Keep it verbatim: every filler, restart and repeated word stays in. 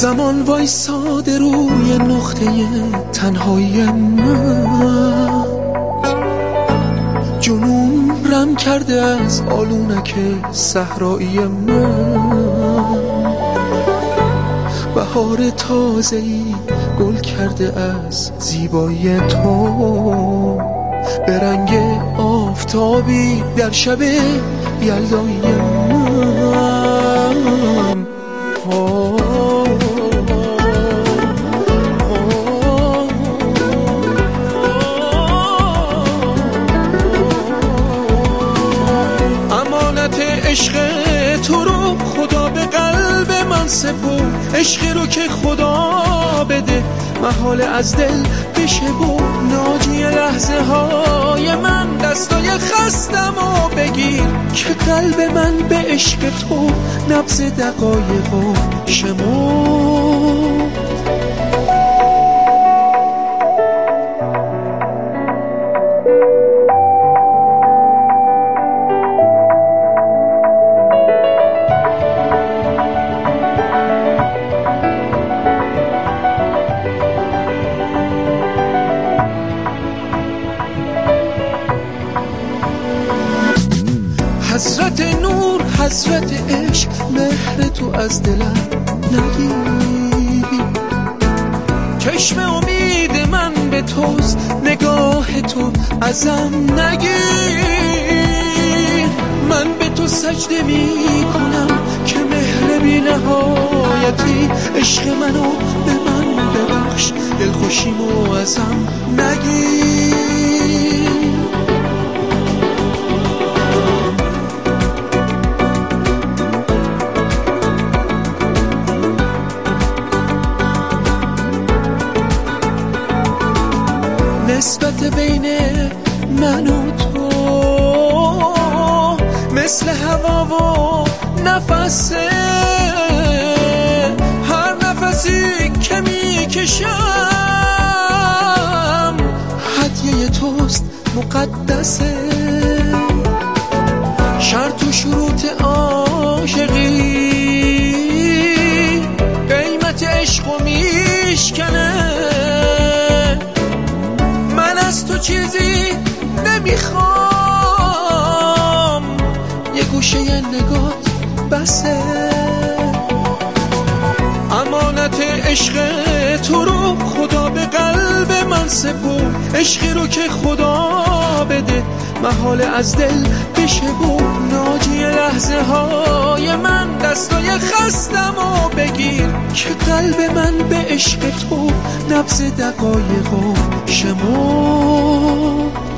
زمان وایساده روی نقطه تنهایی من، جنون رم کرده از آلونک صحرایی من. بهار تازه‌ای گل کرده از زیبایی تو، به رنگ آفتابی در شب یلدایی من. امانت عشق تو رو خدا به قلب من سپرد، عشقی رو که خدا بده محال از دل بشه و ناجی لحظه های من. دستای خستم و بگیر که قلب من به عشق تو نبض دقایق و شمرد. حضرت نور حضرت عشق مهر تو از دلم نگیر، چشم امید من به توست نگاه تو ازم نگیر. من به تو سجده می کنم که مهر بی نهایتی، عشق منو به من ببخش دلخوشیمو ازم نگیر. نسبت بین من و تو مثل هوا و نفسه، هر نفسی که میکشم هدیه توست مقدسه. شرط و شروط عاشقی قیمت عشقو میشکنه. از تو چیزی نمیخوام، یه گوشه نگات بسه. امانت عشق تو رو خدا به قلب من سپرد، عشقی رو که خدا بده محال از دل بشه و ناجی لحظه های من. دستای خستم و بگیر که قلب من به عشق تو نبض دقایق و شمرد.